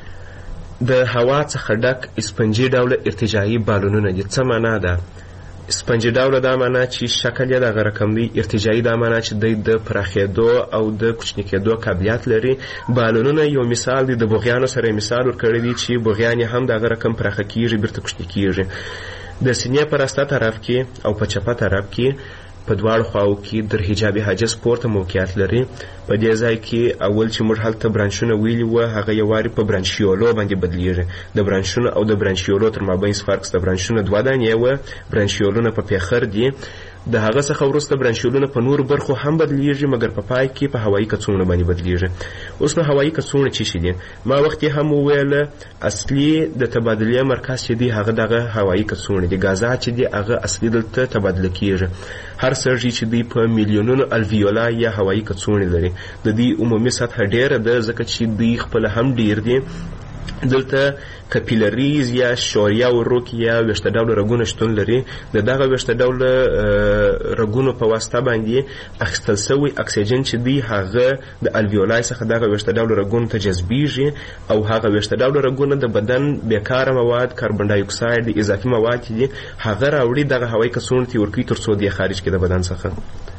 د هوا څخه ډک اسپنجي ډوله ارتجاعي بالونونه دي. څه معنا ده؟ سپنجي ډوله دا معنا چې شکل یې دغه رقم دی. ارتجاعي دا معنا چې دی د پراخېدو او د کوچني کېدو قابلیت لري. بالونونه یو مثال دی. د بوغیانو سره مثال ورکړی دی چې بوغیان هم دغه رقم پراخه کیږي، بیرته کوچني کیږي. د سینې په راسته طرف کې او په چپه طرف کې په دواړو خواو کې در حجابي حاجز پورته موقعیت لري. په دې ځای کې اول چې موږ هلته برانشونه ویلي وه هغه یو وارې په برانشیولو باندې بدلیږي. د برانشونو او د برانشیولو تر مابین فرق د برانشونو دوه دانې وه، برانشیولونه په پیخر دي. د هغه څخه وروسته برانشیولونه په نورو برخو هم بدلیږي، مګر په پای کې په هوایي کڅوړو باندې بدلیږي. اوس نو هوایي کڅوړې څه شي دي؟ ما وخت هم وویل اصلي د تبادلې مرکز چې دی هغه دغه هوایي کڅوړې دي. غازات چې دی هغه اصلي دلته تبادله کیږي. هر سږي چې دی په میلیونونو الویولا یا هوایي کڅوړې لري. د دې عمومي سطح ډیره ده ځکه چې دی خپل هم ډیر دي. دلته کپیلریز یا شوریا وروک یا ویشته ډوله رګونه شتون لري. د دغه ویشته ډوله رګونو په واسطه باندې اخیستل سوی اکسیجن چې دی هغه د الویولای څخه دغه ویشته ډوله رګونو ته جذبیږي او هغه ویشته ډوله رګونه د بدن بیکاره مواد، کاربن ډای اکساید، اضافي مواد دي هغه راوړي دغه هوایي کڅوړو ته ورکوي تر څو دی خارج کړي د بدن څخه.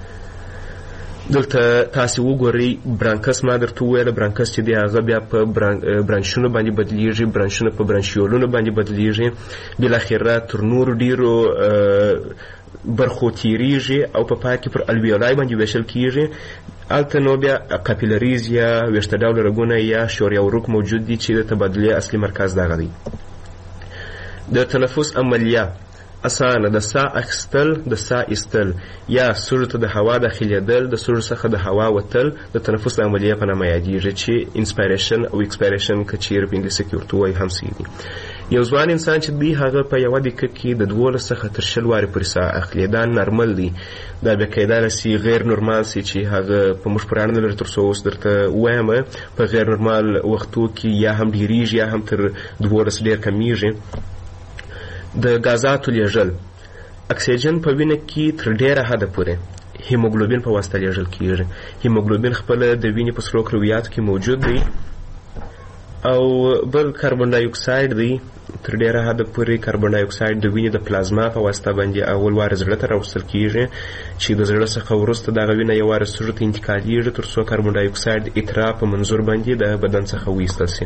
دلته تاسې وګورئ برانکس. ما درته وویله برانکس چې دی هغه بیا په برانشونو باندې بدلیږي، برانشونه په برانشیولونو باندې بدلیږي، بالاخره تر نورو ډیرو برخو تیریږي او په پای کې پر الویولای باندې ویشل کیږي. هلته نو بیا کاپیلریز یا ویشته ډوله رګونه یا شوریا وروک موجود دي چې د تبادلې اصلي مرکز دغه دی. د تنفس عملیه اسانه د سا اخیستل، د سا ایستل یا سږو ته د هوا داخلېدل، د سږو څخه د هوا وتل د تنفس د عملیې په نامه یادېږي چې انسپایریشن او اکسپایریشن که چیرې په انګلیسي کې ورته وایي هم صحیح دي. یو ځوان انسان چې دی هغه په یوه دقیقه کې د دولس څخه تر شل وارې پورې سا اخلي. دا نارمل دی. دا بیا کیدای سي غیر نورمال سي چې هغه په موږ پورې اړه نه لري تر څو اوس درته ووایم. په غیر نورمال وختو کې یا هم ډېرېږي یا هم تر دولس ډېر کمیږي. د غازاتو لیږل اکسیجن په وینه کې تر ډیره حده پورې هیموګلوبین په واسطه لیږل کیږي. هیموګلوبین خپل د وینې په سرو کرویاتو کې موجود دی او بل کاربن ډای اکساید دی. تر ډیره حده پورې کاربن ډای اکساید د وینې د پلازما په واسطه باندې اول وار زړه ته راوستل کیږي چې د زړه څخه وروسته دغه وینه یو وار سږو ته انتقالیږي تر څو کاربن ډای اکساید اترا په منظور باندې د بدن څخه وایستل سي.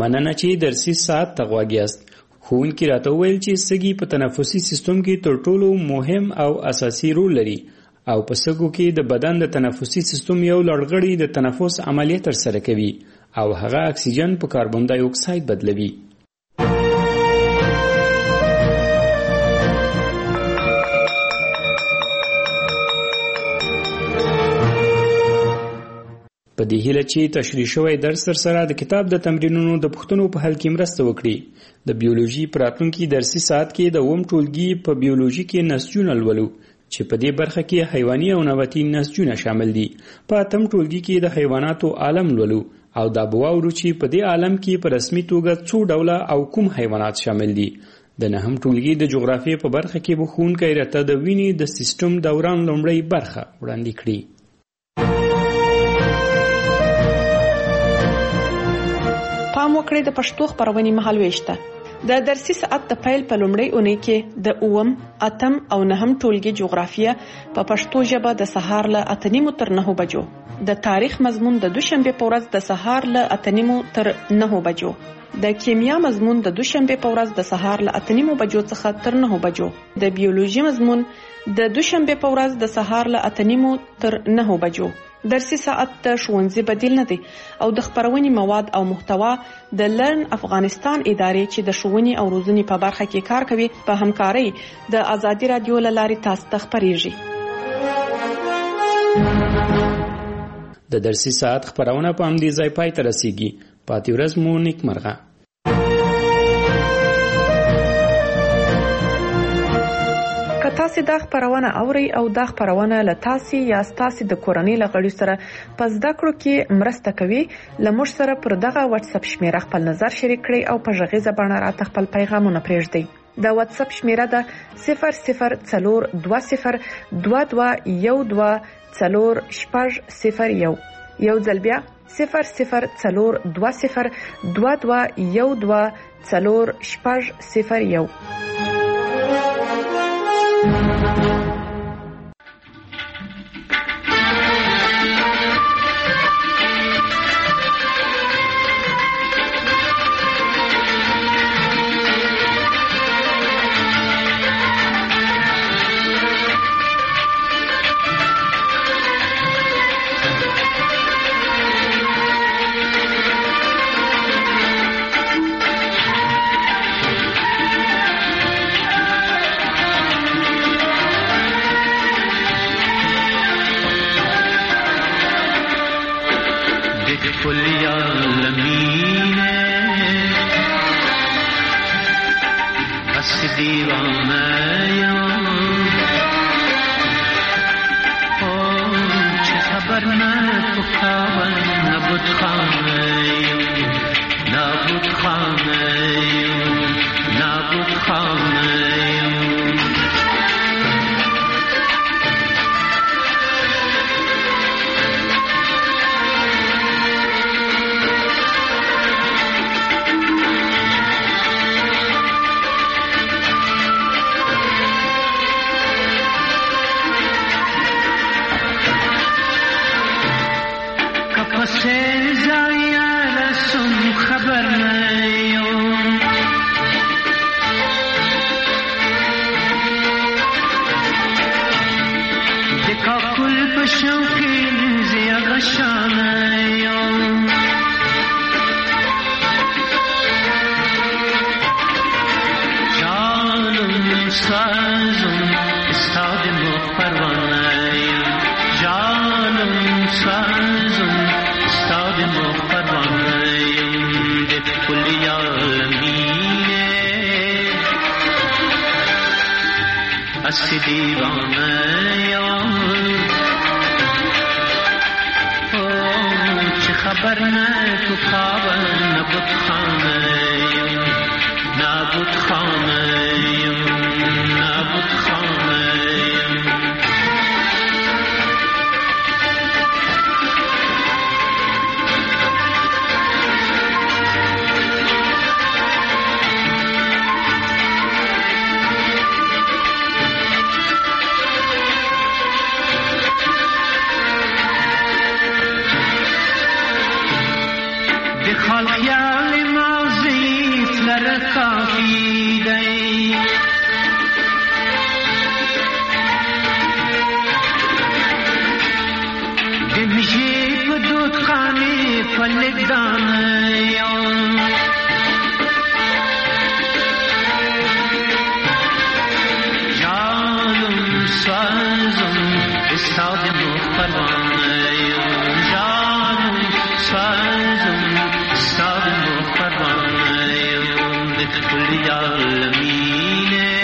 مننه چې درسي ساعت ته غوږ یاست. ښوونکي راته وویل چې سږي په تنفسي سیستم کې تر ټولو مهم او اساسي رول لري او په سږو کې د بدن د تنفسي سیستم یو لړغړی د تنفس عملیه ترسره کوي او هغه اکسیجن په کاربن دای اکساید بدلوي. په دې هیله چې تشریح شوی درس سره د کتاب د تمرینونو د پوښتنو په حل کې مرسته وکړي. د بیولوژي په راتلونکي درسي ساعت کې د اووم ټولګي په بیولوژي کې نسجونه لولو چې په دې برخه کې حیواني او نباتي نسجونه شامل دي. په اتم ټولګي کې د حیواناتو عالم لولو او دا به واورو چې په دې عالم کې په رسمي توګه څو ډوله او کوم حیوانات شامل دي. د نهم ټولګي د جغرافیې په برخه کې به ښوونکی راته د وینې د سیستم دوران لومړۍ برخه وړاندې کړي. پام وکړئ د پښتو خبرونې مهالويش ته. د درسي ساعت د پیل په لومړۍ اونۍ کې د اووم، اتم او نهم ټولګي جغرافیه په پښتو ژبه د سهار له اته نیمو تر نهو بجو، د تاریخ مضمون د دوشنبه په ورځ د سهار له اته نیمو تر نهو بجو، د کیمیا مضمون د دوشنبه په ورځ د سهار له اته نیمو بجو څخه تر نهو بجو، د بیولوژي مضمون د دوشنبه په ورځ د سهار له اته نیمو تر نهو بجو. درسي ساعت د ښوونځي بدیل نه دی او د خبرونې مواد او محتوا د لرن افغانستان ادارې چې د ښوونې او روزنې په برخه کې کار کوي په همکارۍ د آزادي رادیو له لارې تاسو ته خبرېږي. د درسي ساعت خبرونه په همدې ځای پای ته رسیږي. پاتې ورځ مو نیکمرغه. که تاسو دا خبرونه اورئ او دا خبرونه له تاسو یا تاسو د کورنۍ له غړي سره په زده کړو کې مرسته کوي، لمر سره پر دغه واتس اپ شمیره خپل نظر شریک کړئ او په ژغیزه باندې راته خپل پیغامونه پرېږدئ. د واتس اپ شمیره ده صفر صفر څلور دوه صفر دوه دوه یو دوه څلور شپږ صفر یو. یو ځل بیا صفر صفر څلور دوه صفر دوه دوه یو دوه څلور شپږ صفر یو. خال خیال ما وجدانم جانم سازم استاد مخبرانم جانم سازم استاد مخبرانم بكل عالمینه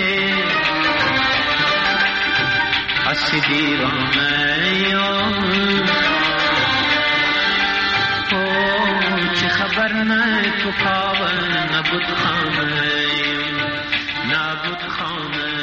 اسیدی رانم چه خبر نه تو خواب نبود خانه نبود خانه